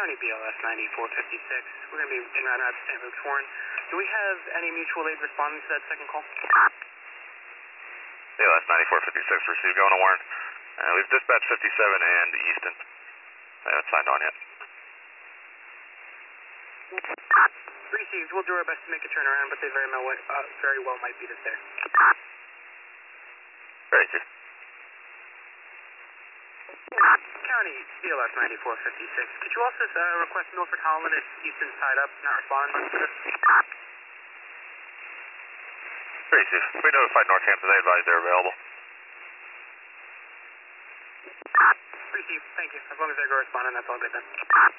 County BLS 9456. We're going to be in route out to St. Luke's Warren. Do we have any mutual aid responding to that second call? BLS 9456 received, going to Warren. We've dispatched 57 and Easton. They haven't signed on yet. Received. We'll do our best to make a turnaround, but they very well might beat us there. Very good. County BLS 9456. Could you also request Milford Holland if Easton's tied up, not responding to this? Received. We notified Northampton. They advised they're available. Received. Thank you. As long as they're responding, that's all good then.